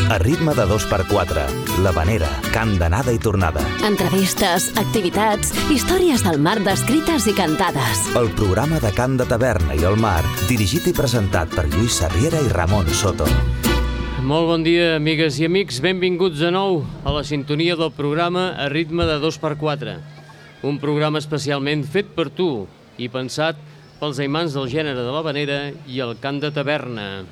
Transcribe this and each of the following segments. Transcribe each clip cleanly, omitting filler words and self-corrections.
A ritme de 2x4, l'Havanera, cant d'anada i tornada. Entrevistes, activitats, històries del mar descrites i cantades. El programa de cant de taverna i el mar, dirigit i presentat per Lluís Sarriera i Ramon Soto. Molt bon dia, amigues i amics. Benvinguts de nou a la sintonia del programa A ritme de 2x4. Un programa especialment fet per tu i pensat pels aimants del gènere de l'havanera i el cant de taverna.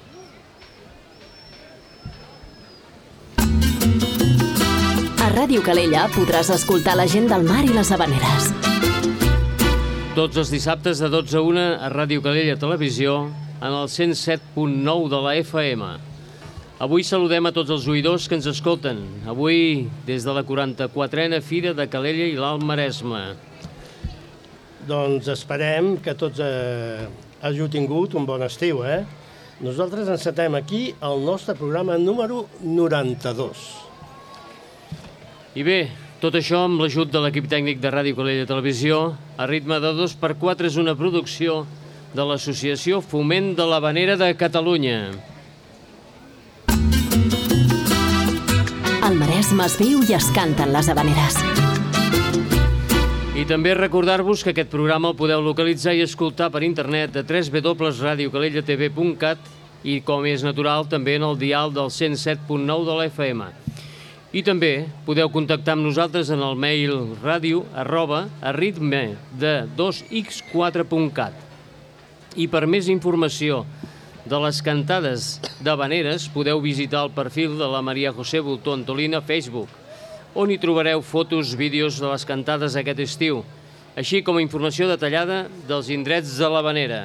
A Ràdio Calella podràs escoltar la gent del mar i les havaneres. Tots els dissabtes de 12 a 1 a Ràdio Calella Televisió en el 107.9 de la FM. Avui saludem a tots els oïdors que ens escolten. Avui des de la 44a Fira de Calella i l'Alt Maresme. Doncs esperem que tots hàgiu tingut un bon estiu, Nosaltres encetem aquí el nostre programa número 92. I bé, tot això amb l'ajut de l'equip tècnic de Ràdio Calella Televisió. A ritme de 2x4 és una producció de l'Associació Foment de l'Havanera de Catalunya. Al Maresme es viu i es canten les havaneres. I també recordar-vos que aquest programa el podeu localitzar i escoltar per internet a www.radiocalellatv.cat i, com és natural, també en el dial del 107.9 de la FM. I també podeu contactar amb nosaltres en el mail radio@aritme2x4.cat. I per més informació de les cantades d'havaneres podeu visitar el perfil de la Maria José Bultó Antolina a Facebook, on hi trobareu fotos, vídeos de les cantades aquest estiu, així com informació detallada dels indrets de l'havanera.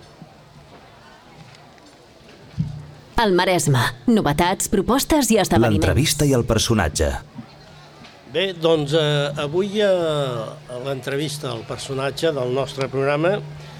Al Maresme, novetats, propostes i esdeveniments. L'entrevista i el personatge. Bé, doncs avui a l'entrevista al personatge del nostre programa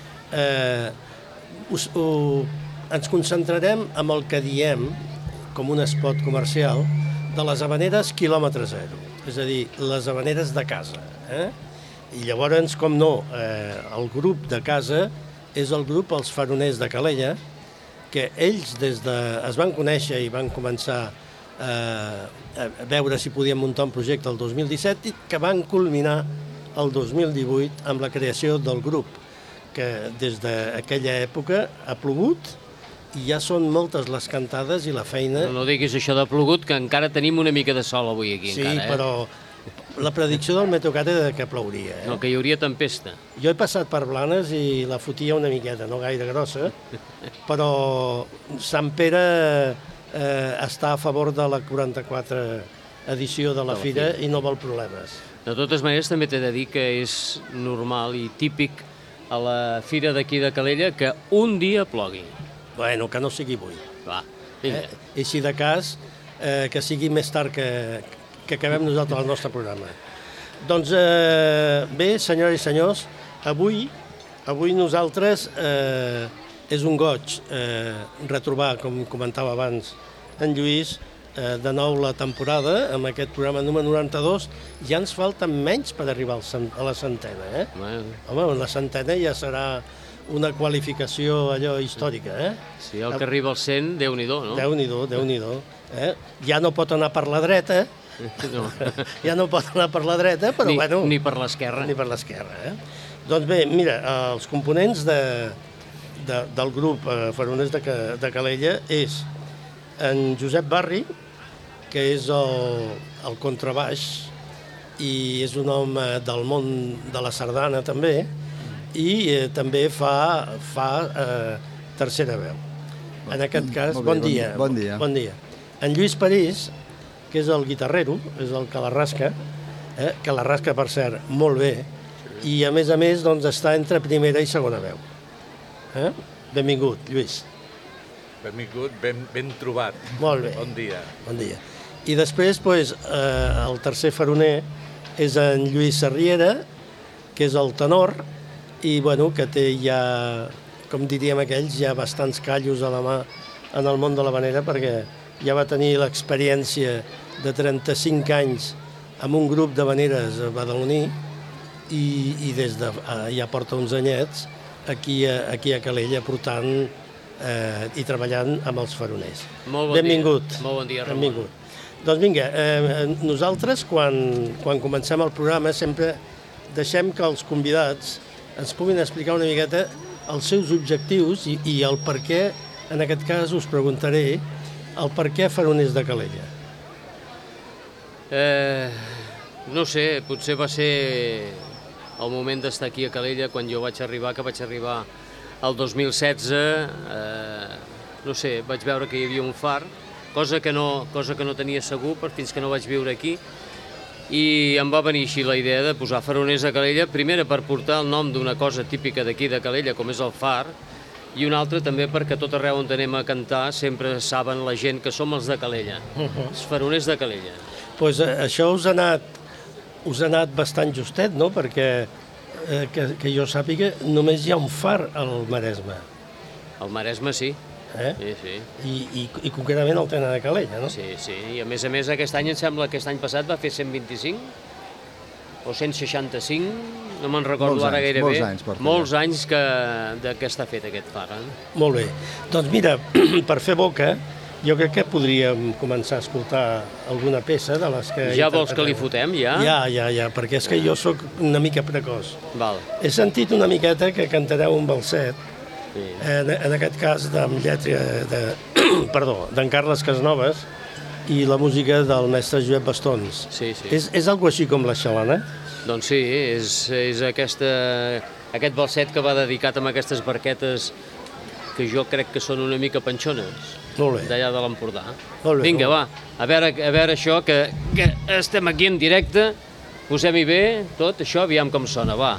ens concentrarem en el que diem, com un espot comercial, de les havaneres quilòmetre zero, és a dir, les havaneres de casa. I llavors, com no, el grup de casa és el grup Els Faroners de Calella, que ells es van conèixer i van començar a veure si podien muntar un projecte el 2017 i que van culminar el 2018 amb la creació del grup, que des d'aquella època ha plogut i ja són moltes les cantades i la feina... No diguis això de plogut, que encara tenim una mica de sol avui aquí. Sí, encara, però la predicció del Meteocat era que plouria. No, que hi hauria tempesta. Jo he passat per Blanes i la fotia una miqueta, no gaire grossa, però Sant Pere està a favor de la 44 edició de la Fira i no vol problemes. De totes maneres, també t'he de dir que és normal i típic a la Fira d'aquí de Calella que un dia plogui. Bueno, que no sigui avui. Va, vinga. I si de cas, que sigui més tard que acabem nosaltres el nostre programa. Doncs bé, senyores i senyors, avui nosaltres és un goig retrobar, com comentava abans en Lluís, de nou la temporada amb aquest programa número 92. Ja ens falta menys per arribar a la centena. Home, la centena ja serà una qualificació allò històrica. Sí, el que arriba al 100, Déu-n'hi-do, no? Déu-n'hi-do. Ja no pot anar per la dreta, ja no pot anar per la dreta, però bueno... Ni per l'esquerra. Ni per l'esquerra. Doncs bé, mira, els components del grup Faroners de Calella és en Josep Barri, que és el contrabaix i és un home del món de la sardana també, i també fa tercera veu. En aquest cas, bon dia. Bon dia. En Lluís París, que és el guitarrero, és el que la rasca, per cert, molt bé, i a més doncs, està entre primera i segona veu. Benvingut, Lluís. Benvingut, ben trobat. Molt bé. Bon dia. Bon dia. I després, el tercer faroner és en Lluís Sarriera, que és el tenor, i que té ja, com diríem aquells, ja bastants callos a la mà en el món de l'havanera, perquè ja va tenir l'experiència de 35 anys amb un grup d'havaneres badaloní i des de ja porta uns anyets aquí a Calella portant i treballant amb els faroners. Molt bon Benvingut. dia. Molt bon dia, Ramon. Benvingut. Doncs vinga, nosaltres quan comencem el programa sempre deixem que els convidats ens puguin explicar una miqueta els seus objectius i el per què, en aquest cas us preguntaré, el per què Faroners de Calella. No sé, potser va ser el moment d'estar aquí a Calella quan jo vaig arribar, el 2016, no sé, vaig veure que hi havia un far, cosa que no tenia segur fins que no vaig viure aquí, i em va venir així la idea de posar Faroners de Calella, primera per portar el nom d'una cosa típica d'aquí de Calella, com és el far, i una altra també perquè tot arreu on anem a cantar sempre saben la gent que som els de Calella, els Faroners de Calella. Doncs això us ha anat bastant justet, no? Perquè, que jo sàpiga, només hi ha un far al Maresme. Al Maresme sí. Sí. I concretament el tenen a Calella, no? Sí, i a més aquest any em sembla que l'any passat va fer 125 o 165, no me'n recordo ara gairebé. Molts anys que està fet aquest far. Molt bé. Doncs mira, per fer boca, jo crec que podríem començar a escoltar alguna peça de les que... Ja vols que li fotem, ja? Ja, perquè és que jo sóc una mica precoç. Val. He sentit una miqueta que cantareu un balset, en aquest cas amb lletra d'en Carles Casnoves i la música del mestre Josep Bastons. Sí. És algo així com la xalana? Doncs sí, és aquest balset que va dedicat amb aquestes barquetes que jo crec que són una mica panxones, d'allà de l'Empordà. Vinga, va, a veure això, que estem aquí en directe, posem-hi bé tot això, aviam com sona, va.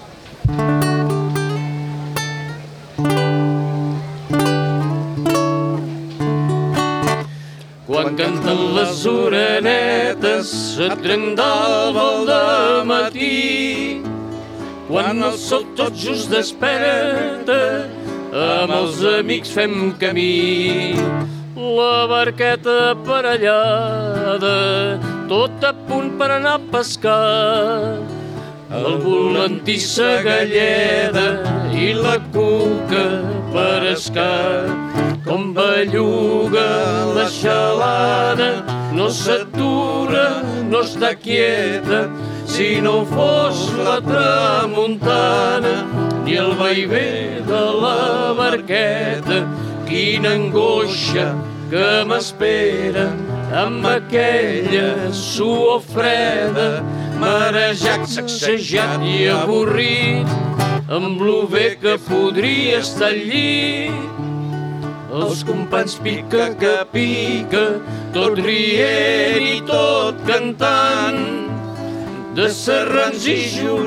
Quan canten les orenetes a trenc d'alba al matí, quan el sol tot just desperta, amb els amics fem camí. La barqueta aparellada, tot a punt per anar a pescar, el volantí sa galleda i la cuca per escar. Com belluga la xalana, no s'atura, no està quieta, si no fos la tramuntana, ni el vaivé de la barqueta. Quina angoixa que m'espera amb aquella suor freda, marejat, sacsejat i avorrit, amb lo bé que podria estar al llit. Els companys pica que pica, tot rient i tot cantant, de serrans i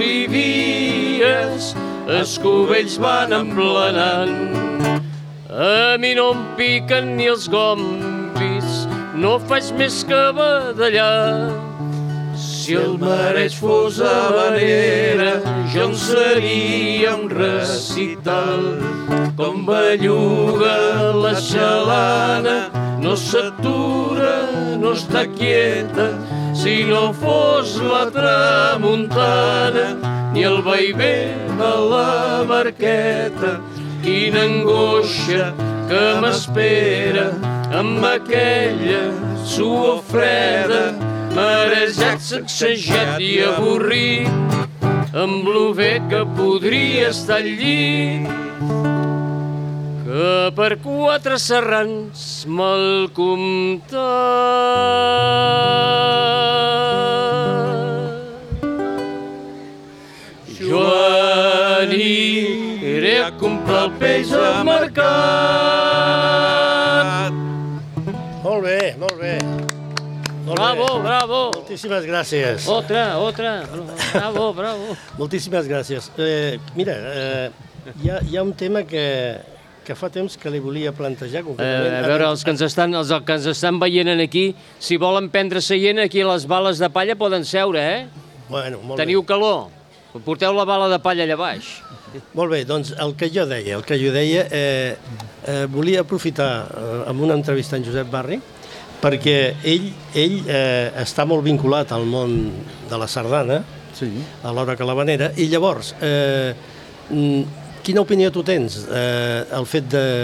jolivies, els cubells van emplenant. A mi no em piquen ni els gombis, no faig més que badallar. Si el mareig fos habanera, jo en seria un recital. Com belluga la xalana, no s'atura, no està quieta, si no fos la tramuntana, ni el vaivé de la barqueta. Quina angoixa que m'espera amb aquella suor freda, marejat, sacsejat i avorrit, amb lo bé que podria estar al llit. Que per 4 serrans mal comptat jo aniré a comprar el peix al mercat. Molt bé, molt bé. Bravo. Moltíssimes gràcies. Otra. Bravo. Moltíssimes gràcies. Mira, hi ha un tema que fa temps que li volia plantejar. A veure, els que ens estan veient aquí, si volen prendre seient, aquí a les bales de palla poden seure, Bueno, molt Teniu calor? Porteu la bala de palla allà baix. Molt bé, doncs el que jo deia, volia aprofitar amb una entrevista en Josep Barri, perquè ell està molt vinculat al món de la sardana, a l'hora que l'havanera, i llavors, quina opinió tu tens el fet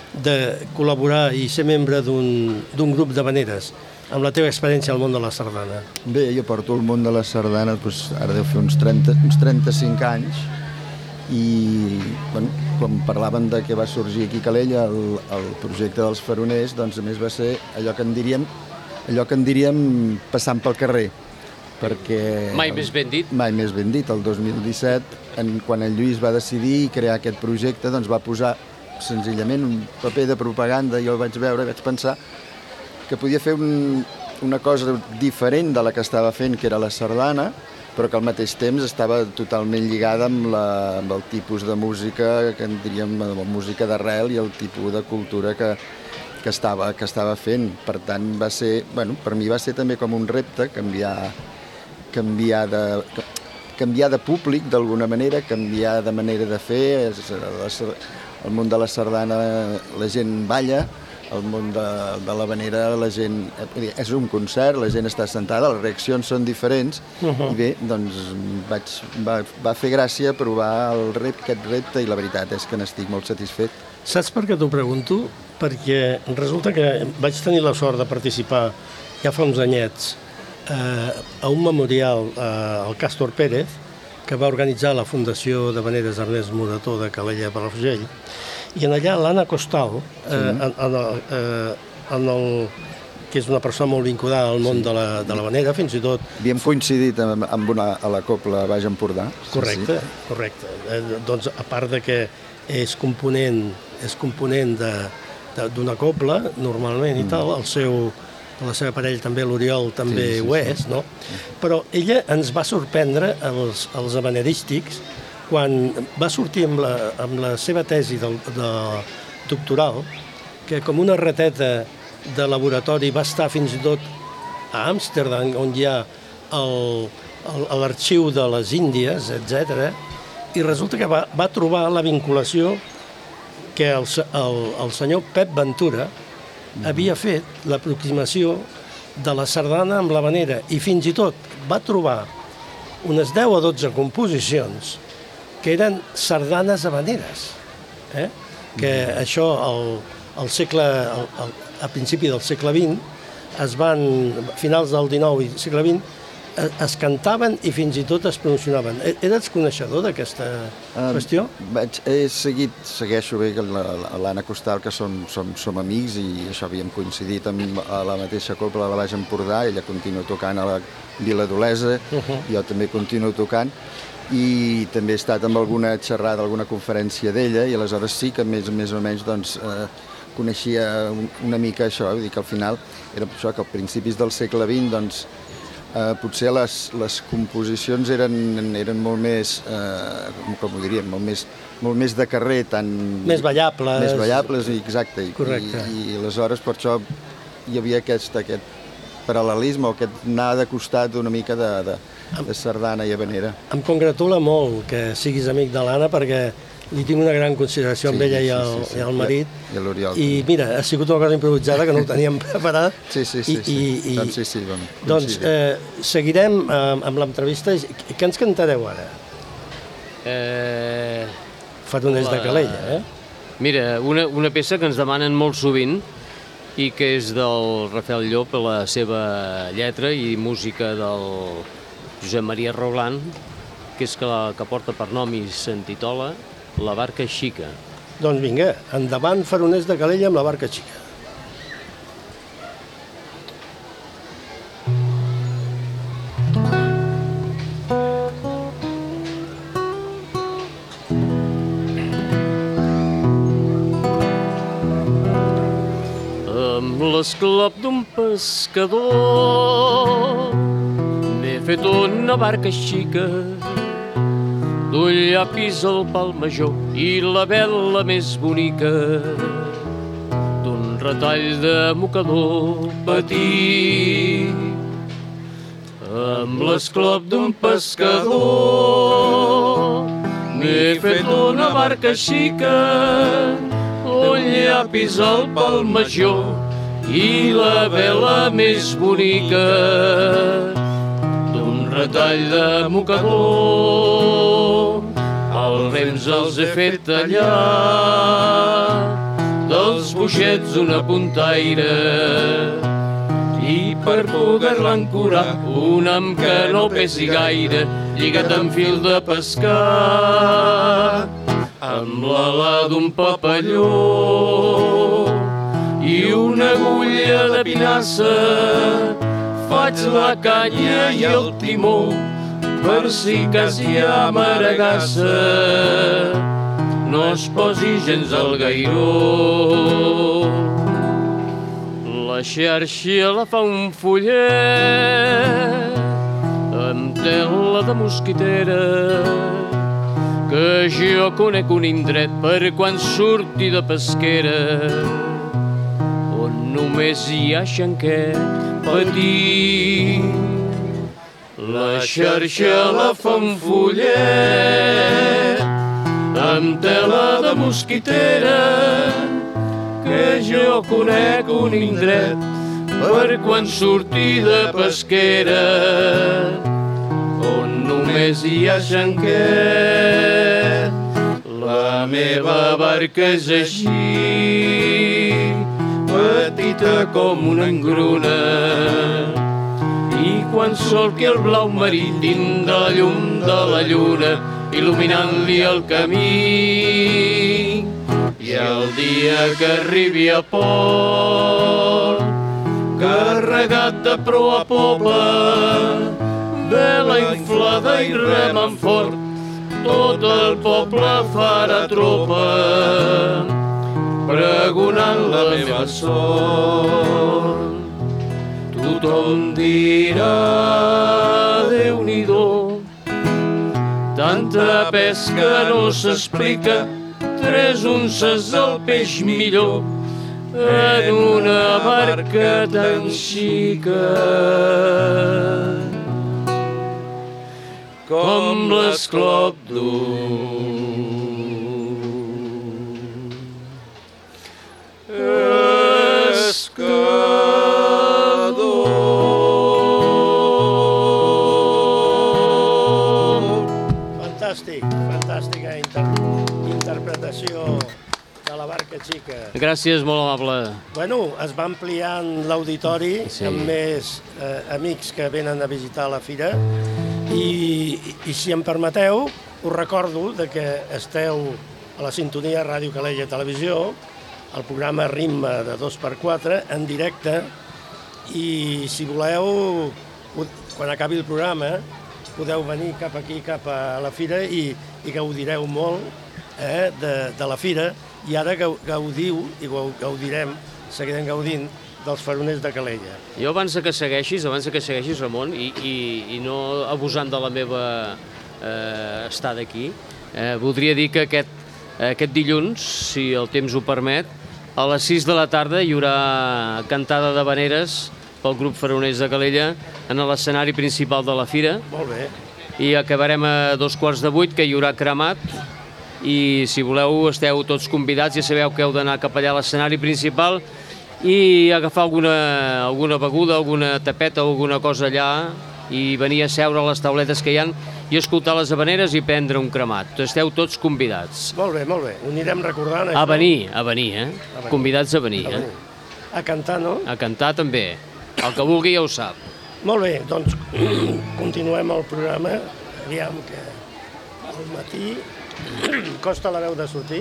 de col·laborar i ser membre d'un grup d'havaneres, amb la teva experiència al món de la sardana? Bé, jo porto el món de la sardana, doncs, ara deu fer uns 35 anys, i bueno, quan parlaven de que va sorgir aquí a Calella el projecte dels faroners, doncs a més va ser allò que en diríem passant pel carrer, perquè... Mai més ben dit. Mai més ben dit. El 2017, quan el Lluís va decidir crear aquest projecte, doncs va posar senzillament un paper de propaganda, jo el vaig veure i vaig pensar que podia fer una cosa diferent de la que estava fent, que era la sardana, però que al mateix temps estava totalment lligada amb el tipus de música, que en diríem la música d'arrel i el tipus de cultura que estava fent. Per tant, per mi va ser també com un repte canviar de públic d'alguna manera, canviar de manera de fer. El món de la sardana la gent balla, el món de l'havanera la gent... És un concert, la gent està sentada, les reaccions són diferents, i bé, doncs va fer gràcia provar aquest repte, i la veritat és que n'estic molt satisfet. Saps per què t'ho pregunto? Perquè resulta que vaig tenir la sort de participar ja fa uns anyets a un memorial al Càstor Pérez, que va organitzar la Fundació d'Havaneres Ernest Morató de Calella Palafrugell, i en allà l'Anna Costal, que és una persona molt vinculada al món de l'havanera, fins i tot... Havíem coincidit a la Copla Baix Empordà. Correcte. Doncs a part de que és component d'una copla, normalment i tal, la seva parella també, l'Oriol, també ho és, no? Però ella ens va sorprendre, els havanerístics, quan va sortir amb la seva tesi doctoral, que com una rateta de laboratori va estar fins i tot a Amsterdam, on hi ha l'arxiu de les Índies, etc. I resulta que va trobar la vinculació que el senyor Pep Ventura havia fet l'aproximació de la sardana amb l'havanera, i fins i tot va trobar unes 10 o 12 composicions que eren sardanes havaneres, que això a principi del segle XX, finals del XIX i segle XX, es cantaven i fins i tot es promocionaven. Eres coneixedor d'aquesta qüestió? Segueixo bé l'Anna Costal, que som amics, i això havíem coincidit amb la mateixa copla de la Baix Empordà. Ella continua tocant a la Vila d'Olesa, jo també continuo tocant, i també he estat amb alguna xerrada, alguna conferència d'ella, i aleshores sí que més o menys coneixia una mica això, vull dir que al final era això, que a principis del segle XX potser les composicions eren molt més, com ho diríem, molt més de carrer, més ballables. Més ballables, exacte. Correcte. I aleshores per això hi havia aquest paral·lelisme, aquest anar de costat una mica de sardana i havanera. Em congratula molt que siguis amic de l'Anna, perquè li tinc una gran consideració amb ella i el marit. I l'Oriol. I mira, ha sigut una cosa improvisada que no ho teníem preparat. Sí. Doncs seguirem amb l'entrevista. Què ens cantareu ara? Faroners de Calella, Mira, una peça que ens demanen molt sovint i que és del Rafael Llop, la seva lletra i música del Josep Maria Roglán, que és que porta per nom i s'intitula La barca xica. Doncs vinga, endavant Faroners de Calella amb La barca xica. Amb l'esclop d'un pescador m'he fet una barca xica d'un llapis al pal major i la vela més bonica d'un retall de mocador petit. Amb l'esclop d'un pescador m'he fet una barca xica, un llapis al pal major i la vela més bonica d'un retall de mocador. Els rems els he fet tallar del als boixets una puntaire i per poder-la ancorar un amb que no pesi gaire lligat amb fil de pescar amb l'ala d'un papalló i una agulla de pinassa faig la canya i el timó per si cas hi ha maragassa no es posi gens al gairó. La xarxa la fa un fullet amb tela de mosquitera que jo conec un indret per quan surti de pesquera on només hi ha xanquet petit. La xarxa la fa un fullet amb tela de mosquitera que jo conec un indret per quan surti de pesquera on només hi ha xanquet. La meva barca és així, petita com una engruna, i quan solqui el blau marí tindrà la llum de la lluna il·luminant-li el camí. I el dia que arribi a port, carregat de proa a popa, vela inflada i remant fort, tot el poble farà tropa, pregonant la meva sort. Tothom dirà, Déu-n'hi-do, tanta pesca no s'explica, 3 unces del peix millor en una barca tan xica com l'esclop d'un pescador. Fantàstica interpretació de la barca xica. Gràcies, molt amable. Bueno, es va ampliant l'auditori amb més amics que venen a visitar la fira i si em permeteu, us recordo que esteu a la sintonia Ràdio Calella Televisió, el programa Ritme de 2x4 en directe i si voleu, quan acabi el programa, podeu venir cap aquí, cap a la fira i gaudireu molt de la fira i ara gaudiu i gaudirem, seguirem gaudint dels faroners de Calella. Jo abans que segueixis, Ramon, i no abusant de la meva estada aquí, voldria dir que aquest dilluns, si el temps ho permet, a les 6 de la tarda hi haurà cantada d'havaneres pel grup Faroners de Calella en l'escenari principal de la fira. Molt bé. I acabarem a 7:15, que hi haurà cremat, i si voleu esteu tots convidats, ja sabeu que heu d'anar cap allà a l'escenari principal i agafar alguna beguda, alguna tapeta o alguna cosa allà i venir a seure a les tauletes que hi ha i escoltar les havaneres i prendre un cremat. Esteu tots convidats. Molt bé, molt bé. Ho anirem recordant, això. A venir, convidats a venir. A cantar, no? A cantar també. El que vulgui ja ho sap. Molt bé, doncs continuem el programa. Aviam que al matí costa la veu de sortir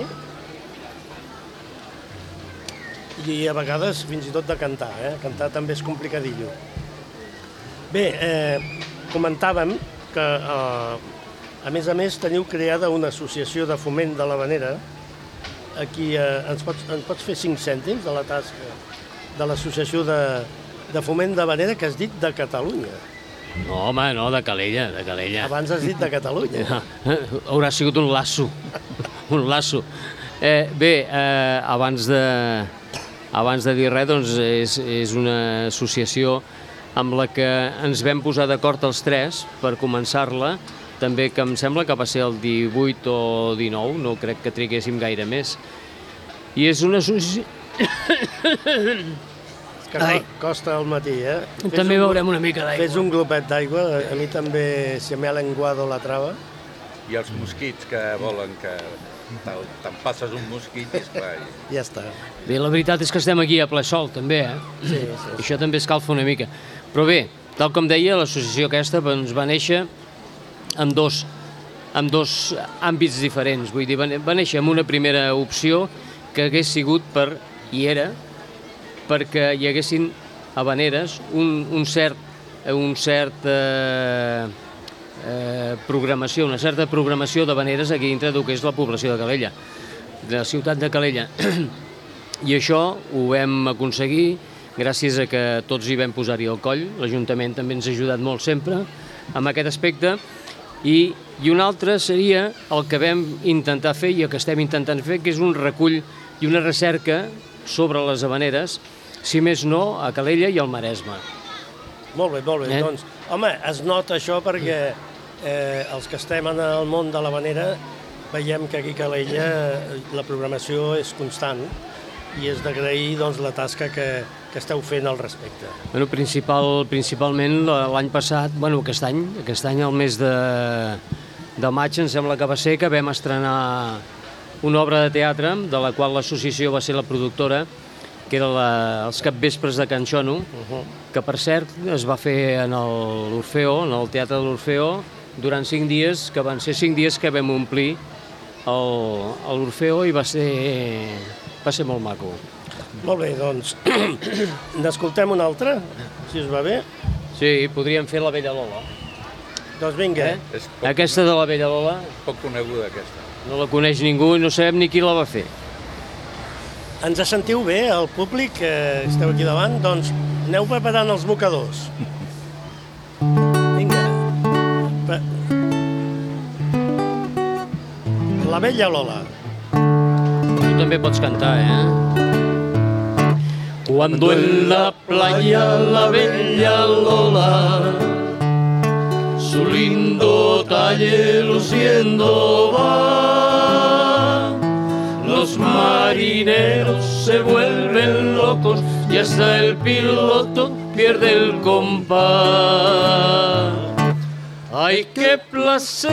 i a vegades fins i tot de cantar. Cantar també és complicadillo. Bé, comentàvem que a més teniu creada una associació de foment de l'havanera. Aquí ens pots fer 5 cèntims de la tasca de l'associació de foment d'havanera que has dit de Catalunya. No, home, no, de Calella. Abans has dit de Catalunya. Haurà sigut un lasso. Bé, abans de dir res, doncs és una associació amb la que ens vam posar d'acord els 3 per començar-la, també que em sembla que va ser el 18 o 19, no crec que triguéssim gaire més. I és una associació... Que costa al matí, També veurem una mica d'aigua. Fes un glopet d'aigua, a mi també se me ha lenguado la trava. I els mosquits que volen que te'n passes un mosquit i esclar. Ja està. Bé, la veritat és que estem aquí a ple sol, també, Sí. Això també escalfa una mica. Però bé, tal com deia, l'associació aquesta doncs, va néixer amb dos àmbits diferents. Vull dir, va néixer amb una primera opció que hagués sigut perquè hi haguessin habaneres, una certa programació d'habaneres aquí dintre del que és la població de Calella, de la ciutat de Calella. I això ho vam aconseguir gràcies a que tots hi vam posar-hi el coll. L'Ajuntament també ens ha ajudat molt sempre amb aquest aspecte. I un altre seria el que vam intentar fer i el que estem intentant fer, que és un recull i una recerca sobre les habaneres, si més no, a Calella i al Maresme. Molt bé. Doncs, home, es nota això perquè els que estem en el món de l'habanera veiem que aquí a Calella la programació és constant i és d'agrair doncs, la tasca que esteu fent al respecte. Bueno, principalment l'any passat, aquest any al mes de maig em sembla que va ser que vam estrenar una obra de teatre de la qual l'associació va ser la productora, que era els capvespres de Can Xono, que per cert es va fer en l'Orfeó, en el Teatre de l'Orfeó, durant 5 dies, que van ser 5 dies que vam omplir l'Orfeó i va ser molt maco. Molt bé, doncs, n'escoltem una altra, si us va bé. Sí, podríem fer la Vella Lola. Doncs vinga. Aquesta de la Vella Lola Poc coneguda, aquesta. no la coneix ningú i no sabem ni qui la va fer. Ens sentiu bé, el públic, que esteu aquí davant? Doncs aneu preparant els mocadors. Vinga. La Vella Lola. Tu també pots cantar, Cuando en la playa la bella Lola su lindo talle luciendo va, los marineros se vuelven locos y hasta el piloto pierde el compás. ¡Ay, qué placer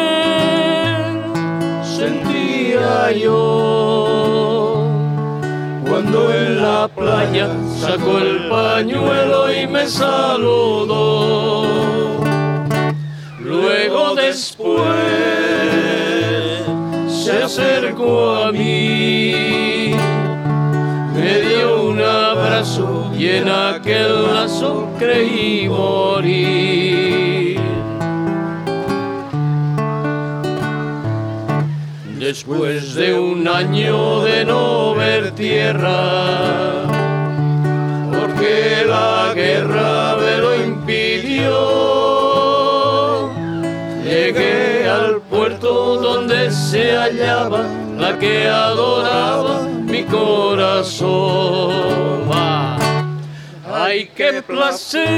sentía yo cuando en la playa sacó el pañuelo y me saludó! Luego después se acercó a mí, me dio un abrazo y en aquel lazo creí morir. Después de un año de no ver tierra, porque la guerra me lo impidió, llegué al puerto donde se hallaba la que adoraba mi corazón. ¡Ay, qué placer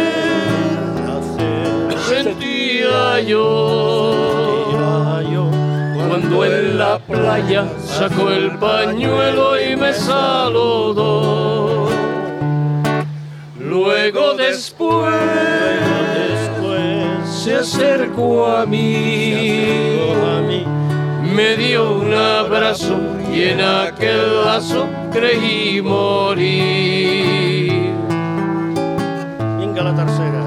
sentía yo cuando en la playa sacó el pañuelo y me saludó! Luego después se acercó a mí, me dio un abrazo y en aquel lazo creí morir. Vinga la tercera.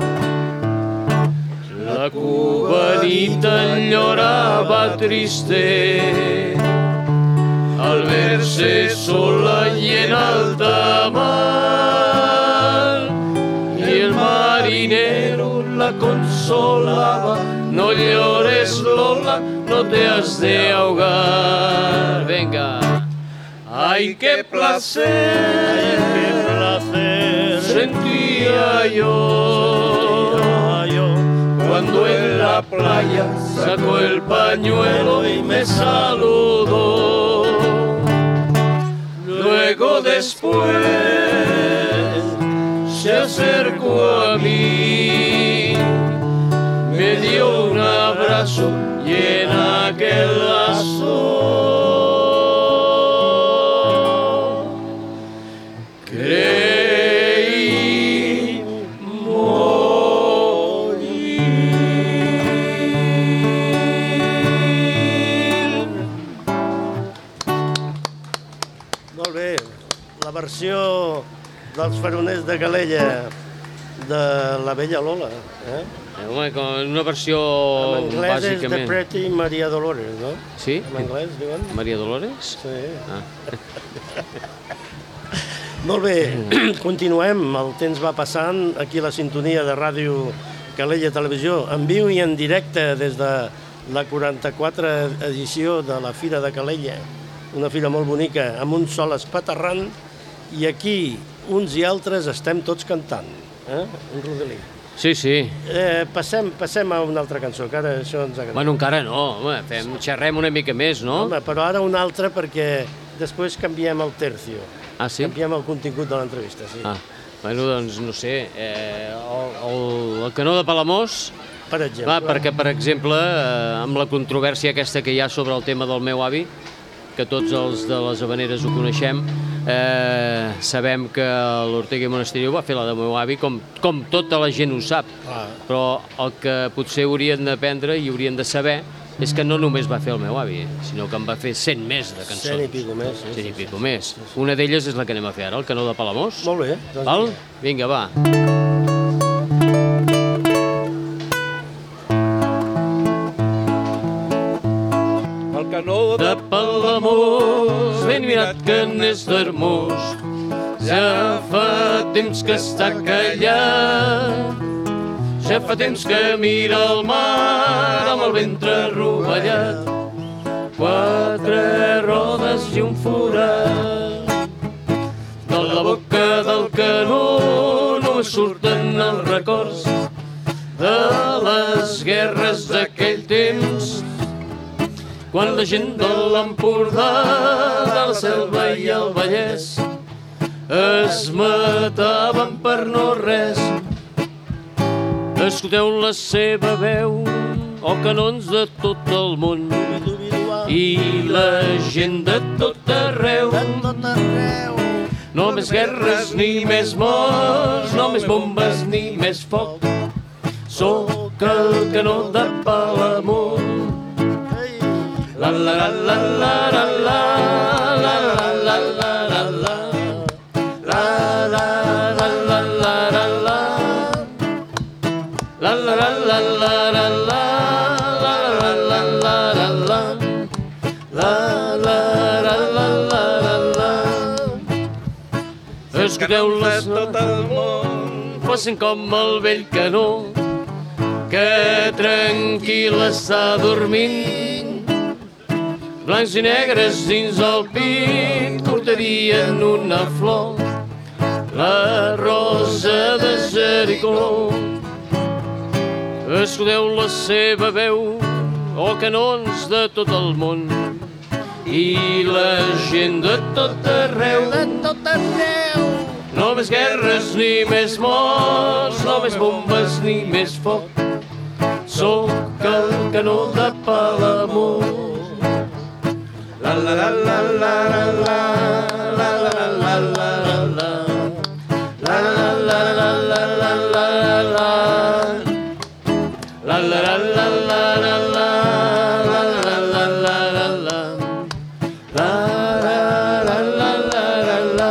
La cubanita lloraba triste al verse sola y en alta mar, y el marinero la consolaba: no llores, Lola, no te has de ahogar. Venga. ¡Ay, qué placer sentía yo cuando en la playa sacó el pañuelo y me saludó! Luego después se acercó a mí, me dio un abrazo y en aquel lazo creí morir. dels faroners de Calella, de la Bella Lola. Home, com una versió En anglès és The bàsicament... Pretty Maria Dolores, no? Sí? En anglès, diuen? Maria Dolores? Sí. Ah. Molt bé, continuem. El temps va passant. Aquí la sintonia de Ràdio Calella Televisió, en viu i en directe des de la 44 edició de la Fira de Calella. Una fira molt bonica, amb un sol espaterrant, i aquí uns i altres estem tots cantant. Un rodelí. Sí, sí. Passem a una altra cançó, que ara això ens agrada. Bueno, encara no, home, xerrem una mica més, no? Home, però ara una altra perquè després canviem el tercio. Ah, sí? Canviem el contingut de l'entrevista, sí. Ah, bueno, doncs, no sé, el Canó de Palamós, Per exemple. va, perquè, per exemple, amb la controvèrsia aquesta que hi ha sobre el tema del meu avi, que tots els de les Havaneres ho coneixem, sabem que l'Ortega i Monasterio va fer la del meu avi, com tota la gent ho sap, però el que potser haurien d'aprendre i haurien de saber és que no només va fer el meu avi, sinó que en va fer 100 més de cançons. 100 i pico més. 100 i pico més. Una d'elles és la que anem a fer ara, el Canó de Palamós. Molt bé. Doncs Val? Vinga, va. El canó De Palamós, ben mirat que n'és d'Hermós, ja fa temps que està callat. Ja fa temps que mira el mar amb el ventre rovellat, 4 rodes i un forat. De la boca del canó només surten els records de les guerres d'aquell temps, quan la gent de l'Empordà, de la Selva i el Vallès es mataven per no res. Escolteu la seva veu, canons de tot el món, i la gent de tot arreu. No més guerres ni més morts, no més bombes ni més foc. Sóc el canó de Palamós. La la la la la la la la la la la la la la la la la la la. La la la la la la la la la la la la la la la la la. Escolteu-les tot el món, facin com el vell canó, que tranquil està dormint. Blancs i negres dins el pit portarien una flor, la rosa de Jericó. Escolteu la seva veu, canons de tot el món, i la gent de tot arreu. No més guerres ni més morts, no més bombes ni més foc. Sóc el canó de Palamós. La la la la la la la la la la la la la la la la la la la la. La la la la la la la la la la la la la. La la la la la la.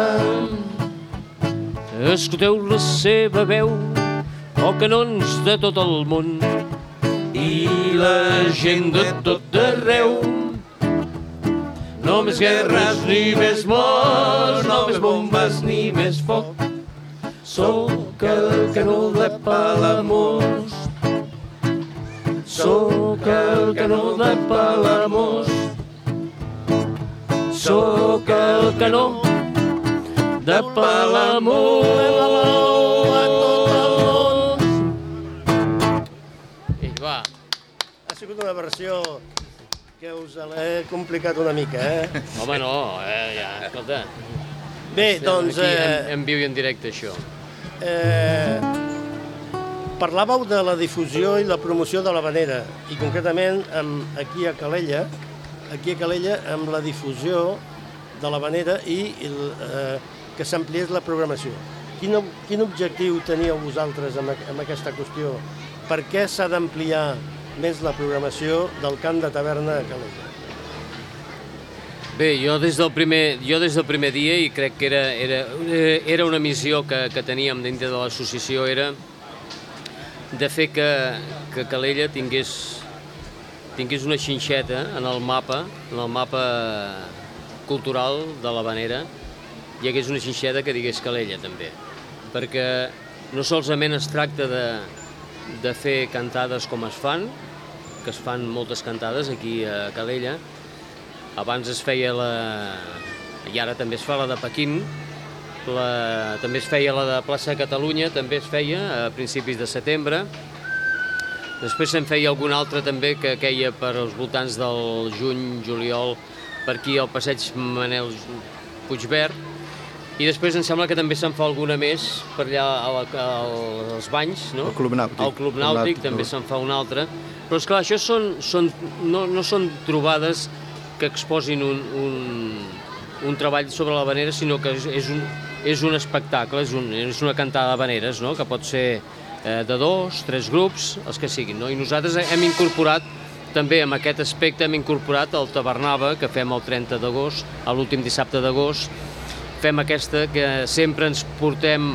Escolteu la seva veu, canons de tot el món, i la gent de tot arreu. No més guerres ni més morts, no més bombes ni més foc. Sóc el canó de Palamós. Sóc el canó de Palamós. Sóc el canó de Palamós. A tot el món. I va. Ha sigut una versió que us l'he complicat una mica, Home, no, ja, escolta. Bé, doncs... Aquí en viu i en directe, això. Parlàveu de la difusió i la promoció de l'Havanera, i concretament aquí a Calella, amb la difusió de l'Havanera i que s'ampliés la programació. Quin objectiu teníeu vosaltres amb aquesta qüestió? Per què s'ha d'ampliar més la programació del cant de taverna a Calella? Bé, jo des del primer dia, i crec que era una missió que teníem dintre de l'associació, era de fer que Calella tingués una xinxeta en el mapa cultural de l'Havanera, hi hagués una xinxeta que digués Calella també, perquè no solament es tracta de fer cantades com es fan, que es fan moltes cantades aquí a Calella. Abans es feia i ara també es fa la de Pequín, també es feia la de Plaça de Catalunya, també es feia a principis de setembre. Després se'n feia alguna altra també que queia per als voltants del juny, juliol, per aquí al passeig Manel Puigverd. I després em sembla que també se'n fa alguna més per allà als Banys, no? El Club Nàutic. Al Club Nàutic també se'n fa una altra. Però esclar, això no són trobades que exposin un treball sobre l'Havanera, sinó que és un espectacle, és una cantada d'havaneres, no? Que pot ser de 2, 3 grups, els que siguin, no? I nosaltres hem incorporat també en aquest aspecte el Tabernava, que fem el 30 d'agost, l'últim dissabte d'agost. Fem aquesta que sempre ens portem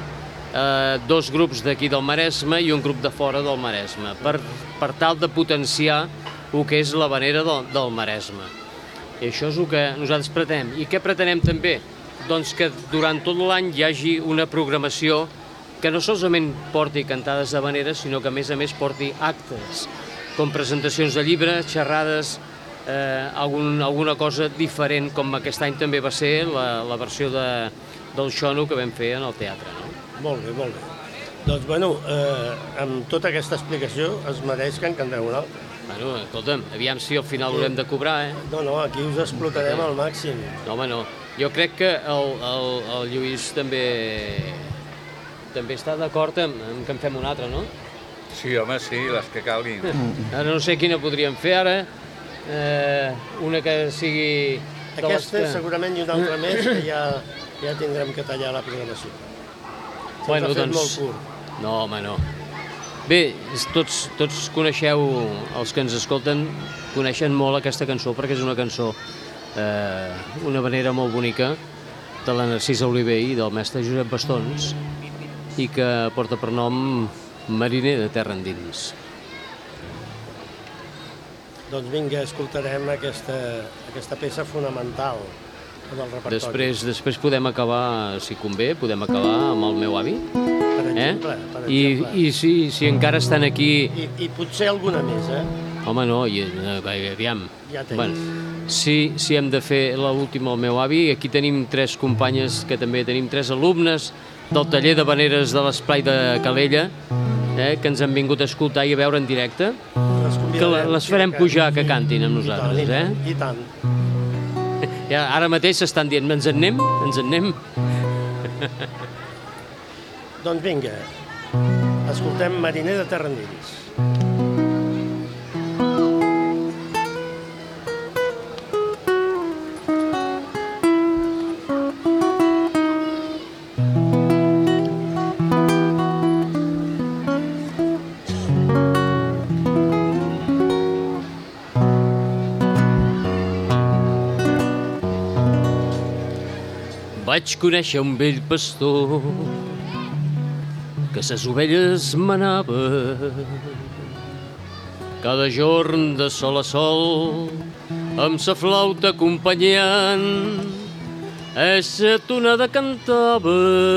2 grups d'aquí del Maresme i un grup de fora del Maresme, per tal de potenciar el que és l'Havanera del Maresme. I això és el que nosaltres pretenem. I què pretenem també? Doncs que durant tot l'any hi hagi una programació que no solament porti cantades d'havaneres, sinó que a més porti actes, com presentacions de llibres, xerrades, alguna cosa diferent, com aquest any també va ser la versió del xono que vam fer en el teatre. No? Molt bé. Doncs, bueno, amb tota aquesta explicació es mereix que en canteu una altra. Bueno, escolta'm, aviam si al final haurem de cobrar, eh? No, aquí us explotarem al màxim. No, home, no. Jo crec que el Lluís també està d'acord amb que en fem una altra, no? Sí, home, sí, les que calguin. Ara no sé quina podríem fer ara. Una que sigui... Aquesta segurament i una altra més, que ja tindrem que tallar la programació. Se'ns ha fet molt curt. No, home, no. Bé, tots coneixeu, els que ens escolten, coneixen molt aquesta cançó, perquè és una cançó, una havanera molt bonica, de la Narcisa Oliver i del mestre Josep Bastons, i que porta per nom Mariner de terra endins. Doncs vinga, escoltarem aquesta peça fonamental del repertori. Després podem acabar, si convé, amb el meu avi. Per exemple. I si encara estan aquí... I potser alguna més, eh? Home, no, aviam. Ja tens. Bueno, si hem de fer l'última al meu avi, aquí tenim 3 companyes, que també tenim 3 alumnes del taller d'havaneres de l'Esplai de Calella, que ens han vingut a escoltar i a veure en directe, que les farem pujar que cantin amb nosaltres, eh? I tant. Ja, ara mateix s'estan dient, ens en anem? Doncs vinga, escoltem Mariner de terra endins. Vaig conèixer un vell pastor que ses ovelles manava cada jorn de sol a sol amb sa flauta acompanyant eixa tonada cantava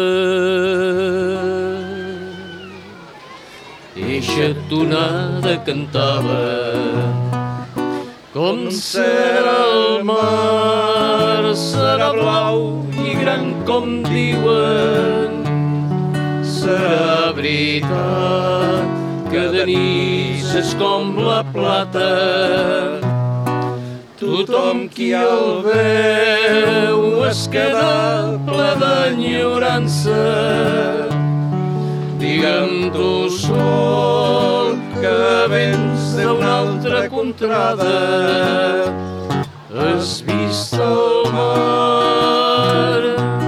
com serà el mar, serà blau i gran com diuen, serà veritat que de nit s'escomp la plata. Tothom qui el veu es queda ple d'enyorança. Digue'm tu sol que vens d'una altra contrada. Has vist el mar,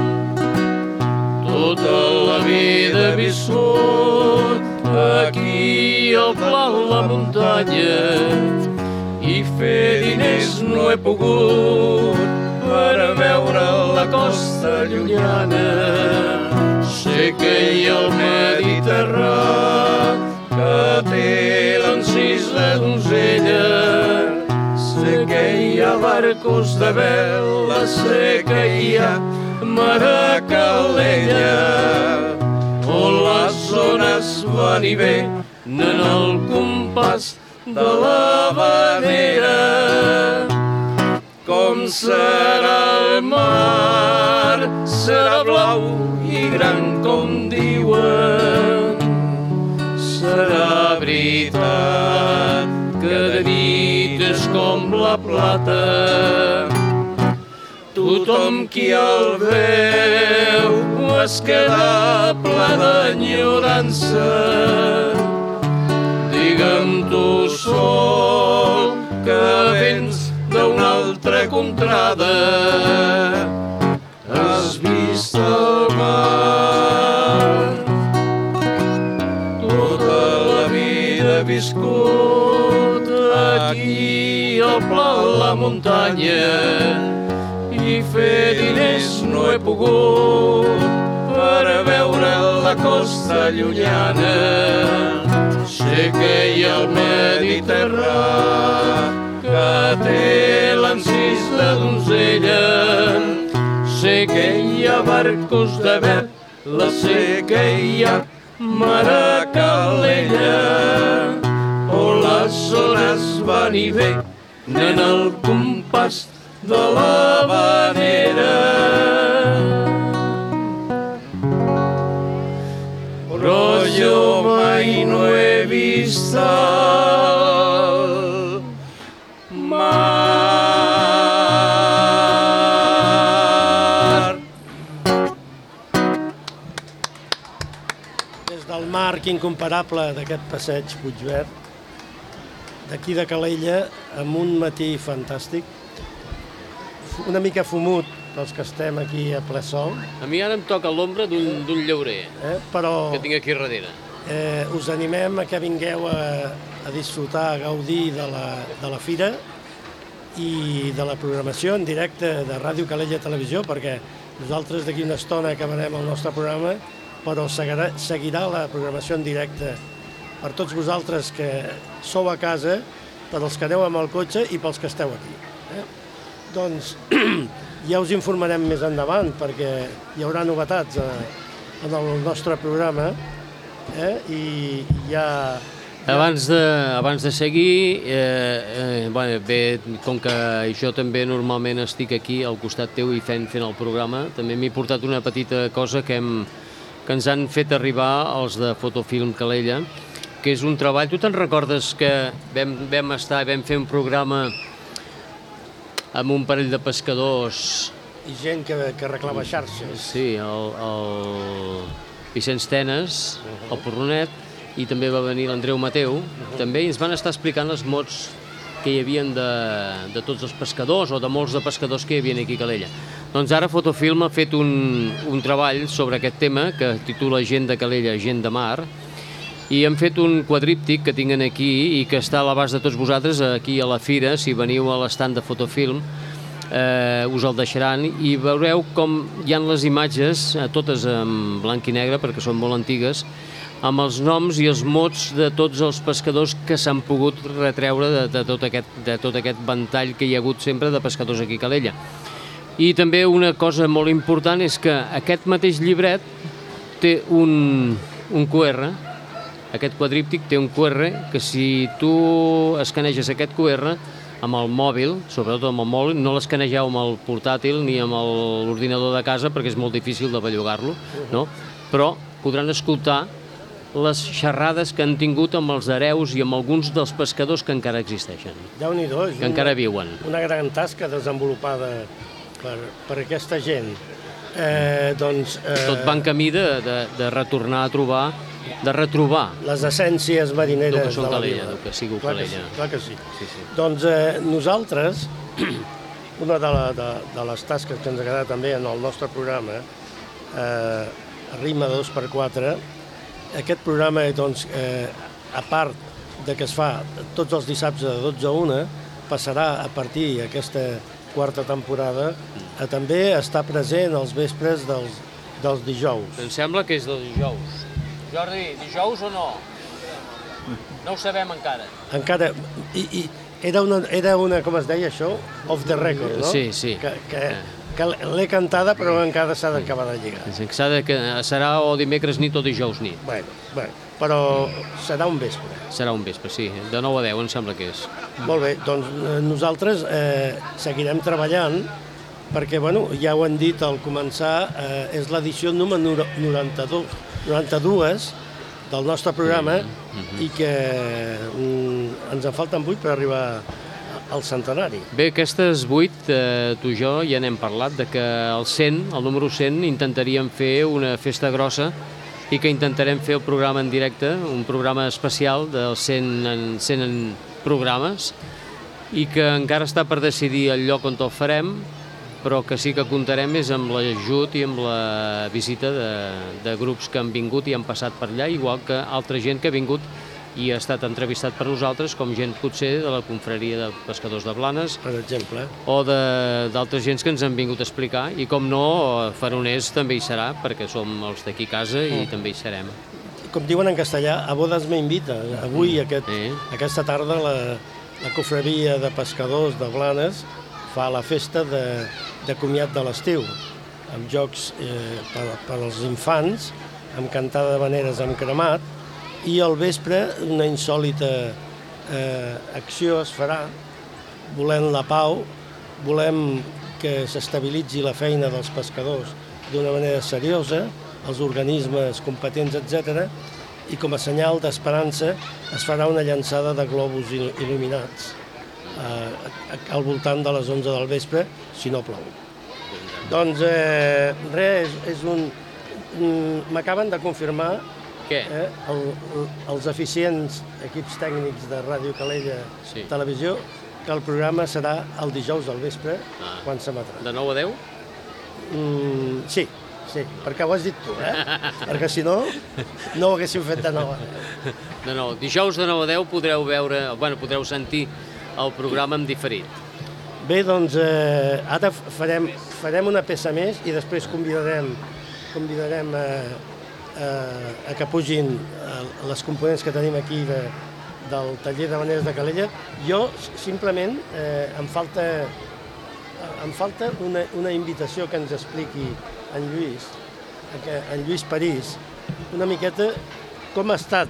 tota la vida he viscut aquí al pla de la muntanya i fer diners no he pogut veure la costa llunyana. Sé que hi ha el Mediterrani, que té l'encís de donzella. Sé que hi ha barcos de vela, sé que hi ha mar a Calella, on les ones van i venen al compàs de l'havanera. Com serà el mar? Serà blau i gran com diuen. Serà veritat que de nit és com la plata. Tothom qui el veu es queda ple d'enyorança. Digue'm tu sol que vens d'una altra contrada. Has vist el mar, tota la vida he viscut aquí al pla de la muntanya, i fer diners no he pogut per veure la costa llunyana. Sé que hi ha el Mediterrani, que té l'encís de donzella. Sé que hi ha barcos de vela, sé que hi ha mar a Calella, on les ones van i venen al compàs de l'havanera. Però jo mai no he vist el mar. Des del marc incomparable d'aquest passeig Puigverd, d'aquí de Calella, amb un matí fantàstic, una mica fumut pels que estem aquí a ple sol. A mi ara em toca l'ombra d'un llaurer però que tinc aquí darrere. us animem a que vingueu a disfrutar, a gaudir de la fira i de la programació en directe de Ràdio Calella Televisió, perquè nosaltres d'aquí una estona acabarem el nostre programa, però seguirà la programació en directe per tots vosaltres que sou a casa, per als que aneu amb el cotxe i pels que esteu aquí. Doncs ja us informarem més endavant, perquè hi haurà novetats en el nostre programa, i ja... Abans de seguir, bé, com que jo també normalment estic aquí al costat teu i fent el programa, també m'he portat una petita cosa que ens han fet arribar els de Fotofilm Calella, que és un treball... Tu te'n recordes que vam fer un programa amb un parell de pescadors... I gent que reclama xarxes. Sí, el Vicenç Tenes, el Porronet, i també va venir l'Andreu Mateu, també, i ens van estar explicant els mots que hi havia de tots els pescadors, o de molts de pescadors que hi havia aquí a Calella. Doncs ara Fotofilm ha fet un treball sobre aquest tema, que titula Gent de Calella, gent de mar, i hem fet un quadríptic que tinguin aquí i que està a l'abast de tots vosaltres aquí a la fira. Si veniu a l'estand de Fotofilm us el deixaran i veureu com hi ha les imatges, totes en blanc i negre perquè són molt antigues, amb els noms i els mots de tots els pescadors que s'han pogut retreure de tot aquest ventall que hi ha hagut sempre de pescadors aquí a Calella. I també una cosa molt important és que aquest mateix llibret té un QR. Aquest quadríptic té un QR que si tu escaneges aquest QR amb el mòbil, sobretot amb el mòbil, no l'escanegeu amb el portàtil ni amb l'ordinador de casa perquè és molt difícil de bellugar-lo, no? Però podran escoltar les xerrades que han tingut amb els hereus i amb alguns dels pescadors que encara existeixen. Déu-n'hi-do, que encara viuen. Una gran tasca desenvolupada per aquesta gent. Tot va en camí de retornar a trobar, de retrobar les essències marineres de la vila. Que sigo Calella. Clar que sí. Doncs nosaltres, una de les tasques que ens agrada també en el nostre programa, Rima 2x4, aquest programa, doncs, a part de que es fa tots els dissabtes de 12 a 1, passarà a partir quarta temporada, també està present els vespres dels dijous. Em sembla que és del dijous. Jordi, dijous o no? No ho sabem encara. Encara... Era una, com es deia això? Off the record, no? Sí, sí. Que l'he cantada, però encara s'ha d'acabar de lligar. Serà o dimecres nit o dijous nit. Bueno, però serà un vespre. Serà un vespre, sí. De 9 a 10 em sembla que és. Molt bé, doncs nosaltres seguirem treballant perquè, bueno, ja ho hem dit al començar, és l'edició número 92 del nostre programa i que ens en falten 8 per arribar al centenari. Bé, aquestes 8, tu i jo ja n'hem parlat, de que el número 100, intentaríem fer una festa grossa i que intentarem fer el programa en directe, un programa especial dels 100 programes i que encara està per decidir el lloc on el farem, però que sí que comptarem és amb l'ajut i amb la visita de grups que han vingut i han passat per allà, igual que altra gent que ha vingut i ha estat entrevistat per nosaltres, com gent potser de la confraria de pescadors de Blanes, per exemple, o d'altres gens que ens han vingut a explicar, i com no, Faroners també hi serà, perquè som els d'aquí a casa i també hi serem. Com diuen en castellà, a bodes me invita. Avui, aquesta tarda, la confraria de pescadors de Blanes fa la festa de comiat de l'estiu, amb jocs per als infants, amb cantada d'havaneres amb cremat, i al vespre una insòlita acció es farà, volent la pau, volem que s'estabilitzi la feina dels pescadors d'una manera seriosa, els organismes competents, etc. I com a senyal d'esperança es farà una llançada de globus il·luminats al voltant de les 11 del vespre, si no plou. Doncs res, m'acaben de confirmar els eficients equips tècnics de Ràdio Calella Televisió que el programa serà el dijous al vespre, quan s'emetrà. De 9 a 10? Sí, perquè ho has dit tu, perquè si no, no ho haguéssim fet de 9 a 10. No, dijous de 9 a 10 podreu sentir el programa en diferit. Bé, doncs ara farem una peça més i després convidarem a que pugin les components que tenim aquí del taller d'havaneres de Calella. Jo, simplement, em falta una invitació que ens expliqui en Lluís París, una miqueta com ha estat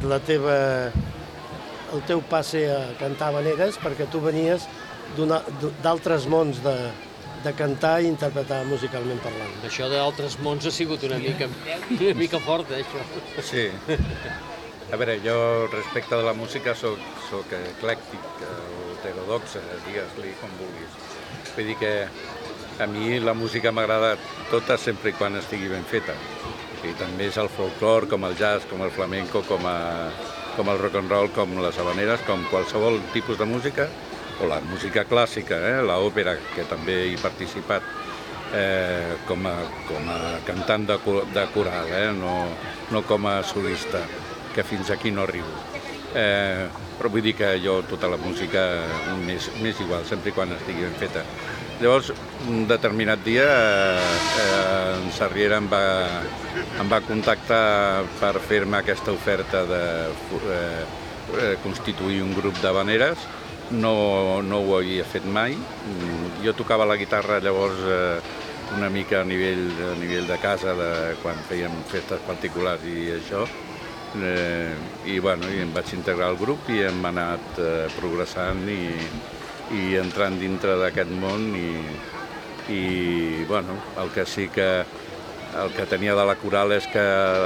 el teu passe a cantar havaneres, perquè tu venies d'altres mons de cantar i interpretar musicalment parlant. Això d'altres mons ha sigut una mica fort, això. Sí. A veure, jo respecte de la música soc eclèctic o heterodoxa, digues-li com vulguis. Vull dir que a mi la música m'agrada tota sempre i quan estigui ben feta. I també és el folclore, com el jazz, com el flamenco, com el rock and roll, com les havaneres, com qualsevol tipus de música, o la música clàssica, l'òpera, que també hi he participat com a cantant de coral, no com a solista, que fins aquí no arribo. Però vull dir que jo tota la música m'és igual, sempre i quan estigui ben feta. Llavors, un determinat dia, en Sarriera em va contactar per fer-me aquesta oferta de constituir un grup d'havaneres. No ho havia fet mai. Jo tocava la guitarra llavors una mica a nivell de casa, quan fèiem festes particulars i això. I em vaig integrar al grup i hem anat progressant i entrant dintre d'aquest món i el que sí que el que tenia de la coral és que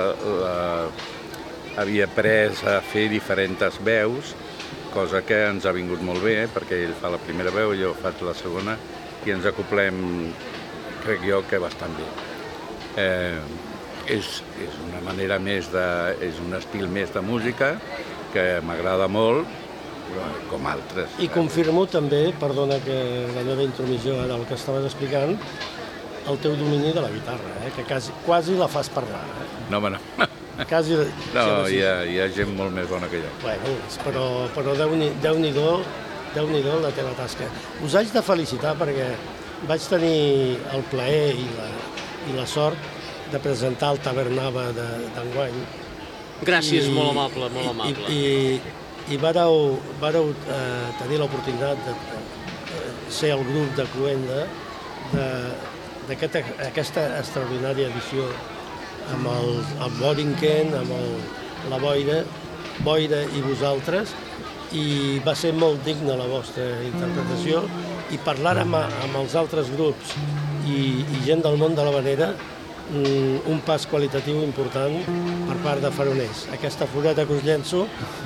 havia après a fer diferents veus, cosa que ens ha vingut molt bé, perquè ell fa la primera veu i jo faig la segona i ens acoplem, crec jo, que bastant bé. És una manera més és un estil més de música que m'agrada molt, com altres. I confirmo també, perdona que la meva intromissió era el que estaves explicant, el teu domini de la guitarra, que quasi la fas parlar. No, home, no. Quasi... No, hi ha gent molt més bona que jo. Bueno, però Déu-n'hi-do la teva tasca. Us haig de felicitar perquè vaig tenir el plaer i la sort de presentar el Tavernava d'enguany. Gràcies, molt amable, molt amable. I vareu tenir l'oportunitat de ser el grup de Cloenda d'aquesta extraordinària edició amb Borinquen, amb la Boira i vosaltres, i va ser molt digna la vostra interpretació, i parlar amb els altres grups i gent del món de l'havanera, un pas qualitatiu important per part de Faroners. Aquesta floreta que us llenço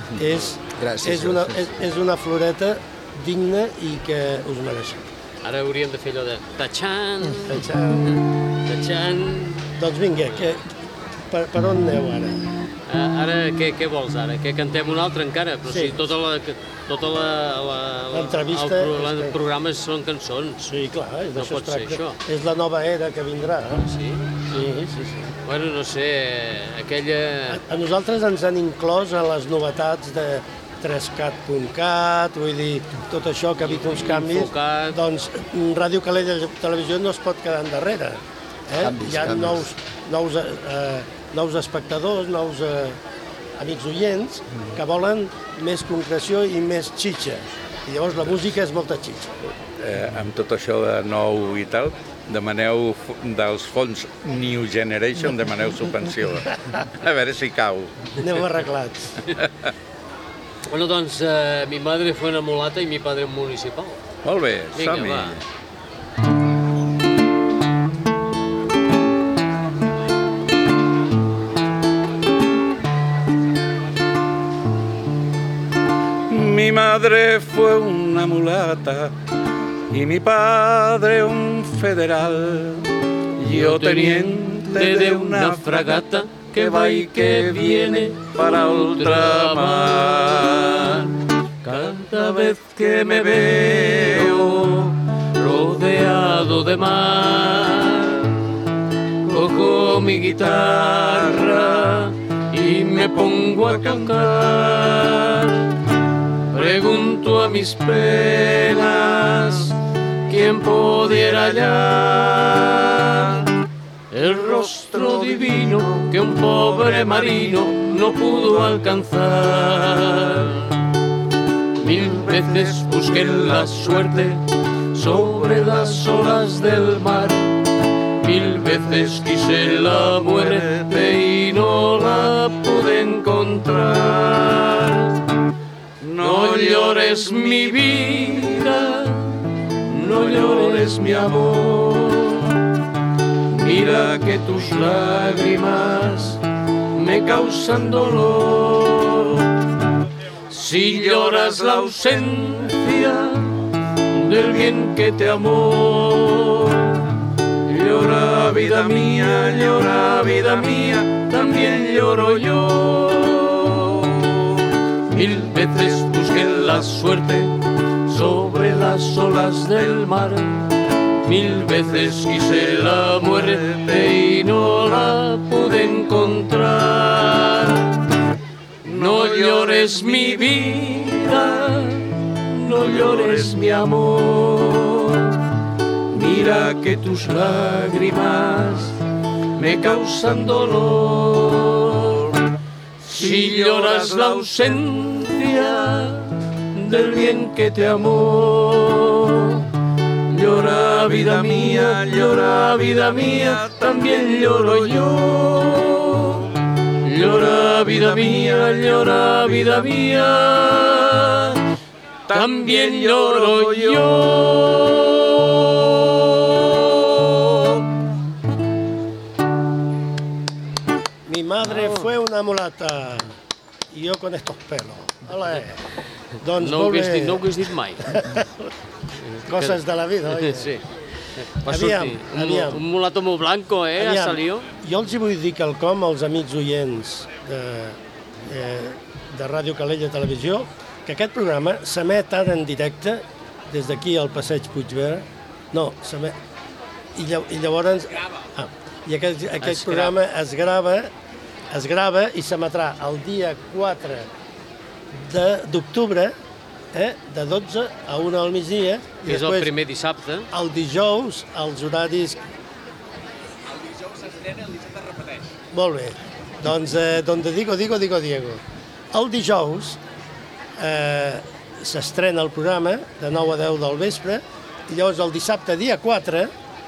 és una floreta digna i que us mereixeu. Ara hauríem de fer allò de tachan, Tachan. Doncs vinga, per on aneu ara? Ara, què vols ara? Que cantem un altre encara? Però sí, el programa són cançons. Sí, clar, no pot ser això. És la nova era que vindrà. Sí? Sí. Bueno, no sé, aquella... A nosaltres ens han inclòs a les novetats de 3cat.cat, vull dir, tot això que ha hagut uns canvis. Doncs Ràdio Calella Televisió no es pot quedar endarrere. Hi ha nous espectadors, nous amics oients, que volen més concreció i més xitxa. I llavors la música és molta xitxa. Amb tot això de nou i tal, demaneu dels fons New Generation, demaneu subvenció. A veure si cau. Aneu arreglats. Bueno, doncs, mi madre fue una mulata y mi padre un municipal. Molt bé, som-hi. Mi madre fue una mulata y mi padre un federal. Yo teniente de una fragata que va y que viene para ultramar. Cada vez que me veo rodeado de mar, cojo mi guitarra y me pongo a cantar. Pregunto a mis penas quién pudiera hallar el rostro divino que un pobre marino no pudo alcanzar. 1000 veces busqué la suerte sobre las olas del mar. 1000 veces quise la muerte y no la pude encontrar. No llores mi vida, no llores mi amor. Mira que tus lágrimas me causan dolor. Si lloras la ausencia del bien que te amó, llora vida mía, también lloro yo. 1000 veces busqué la suerte sobre las olas del mar. 1000 veces quise la muerte y no la pude encontrar. No llores mi vida, no llores mi amor. Mira que tus lágrimas me causan dolor. Si lloras la ausencia del bien que te amó, llora vida mía, también lloro yo. Llora vida mía, también lloro yo. Mi madre fue una mulata y yo con estos pelos. Olé. Doncs no ho hagués dit mai. Coses de la vida, oi? Sí. Va sortir un mulato molt blanco, ha salido. Jo els hi vull dir quelcom als amics oients de Ràdio Calella Televisió, que aquest programa s'emet ara en directe des d'aquí al passeig Puigverd. No, s'emet... I llavors... I aquest programa es grava i s'emetrà el dia 4 d'octubre de 12 a 1 del migdia. Que és el primer dissabte. El dijous, els horaris... El dijous s'estrena, el dissabte repeteix. Molt bé. Doncs, donde digo, Diego. El dijous s'estrena el programa de 9 a 10 del vespre i llavors el dissabte, dia 4,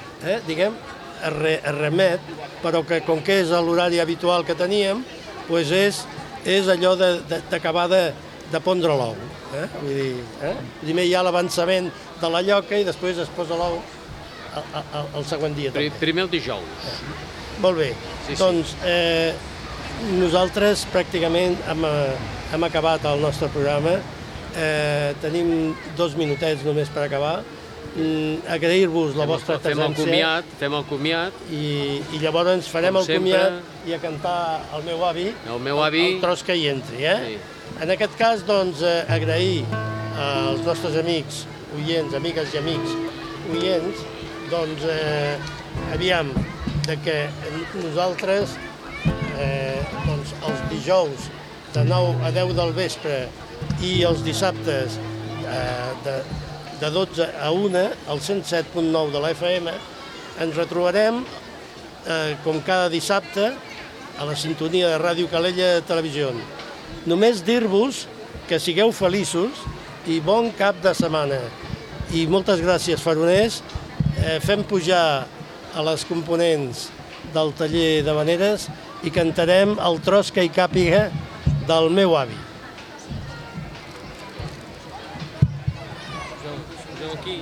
es remet, però que com que és l'horari habitual que teníem, doncs és allò d'acabar de pondre l'ou. Vull dir, primer hi ha l'avançament de la lloca i després es posa l'ou el següent dia. Primer el dijous. Molt bé. Sí. Doncs nosaltres pràcticament hem acabat el nostre programa. Tenim 2 minutets només per acabar. Agrair-vos la vostra presència. Fem el comiat. I llavors farem el comiat i a cantar el meu avi, el tros que hi entri. Sí. En aquest cas, doncs, agrair als nostres amics oients, amigues i amics oients, doncs, aviam, que nosaltres, doncs, els dijous de 9 a 10 del vespre i els dissabtes de 12 a 1, al 107.9 de la FM, ens retrobarem, com cada dissabte, a la sintonia de Ràdio Calella Televisió. Només dir-vos que sigueu feliços i bon cap de setmana. I moltes gràcies, faroners. Fem pujar a les components del taller de Vaneres i cantarem el tros que hi càpiga del meu avi. Aquí,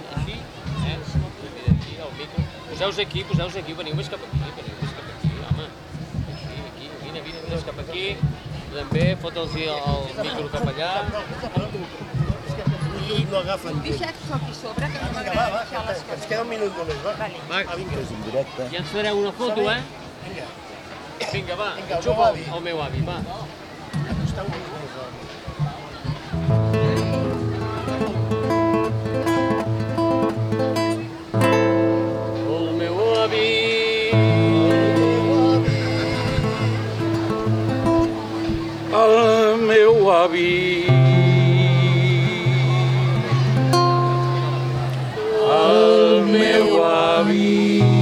al micro. Poseu-vos aquí, veniu més cap aquí, home. Aquí, vine més cap aquí. També fota'ls el micro cap allà. És que no agafen. Deixa't aquí sobre, que no m'agrada deixar les coses. Ens queda un minut només, va? Va, vinga. Ja ens fareu una foto, Vinga, va, xupa el meu avi, va. Acosteu-vos. El meu avi, el meu avi,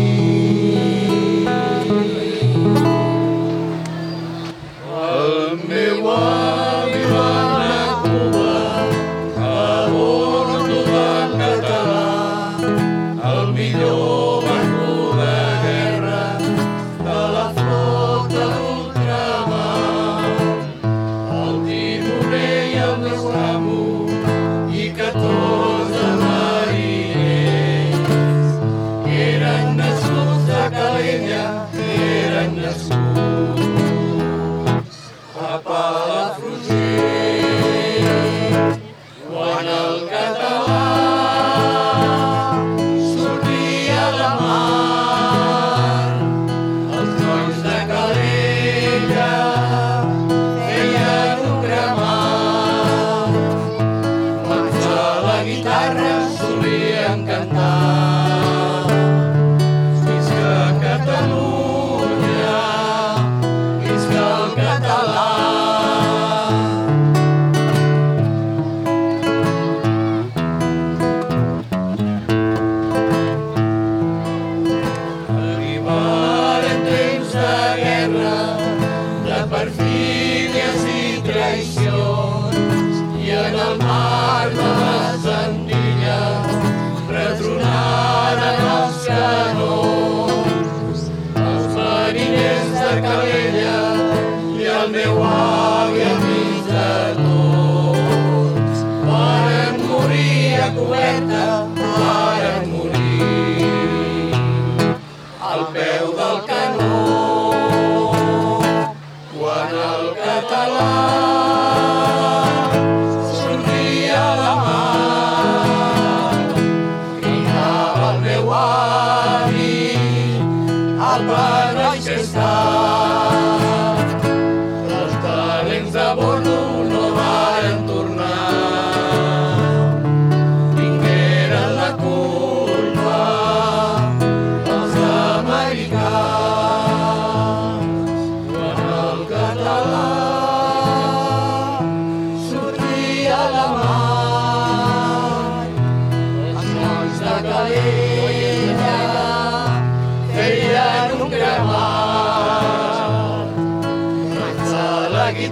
el meu avi va anar a Cuba, a bordo del català, el millor barco de guerra de la flota d'ultramar. I 14 mariners eren nascuts a Calella, eren nascuts a Palafrugell. Quan el català sortia a la mar, els nois de Calella feien un cremar. Solien cantar visca Catalunya, visca el català. Arribaren temps de guerra, de perfídies i traïcions, i en el mar de les Antilles retronaren els canons. Els mariners de Calella i el meu avi amics de tots varen morir a coberta, varen morir al peu del canó. Quan el català sortia a la mar, cridava el meu avi, apa, nois que està. Els talents de bordo no varen tornar, tingueren la culpa els americans. Quan el català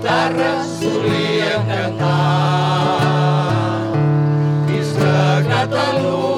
guitarres solien cantar. Visca Catalunya.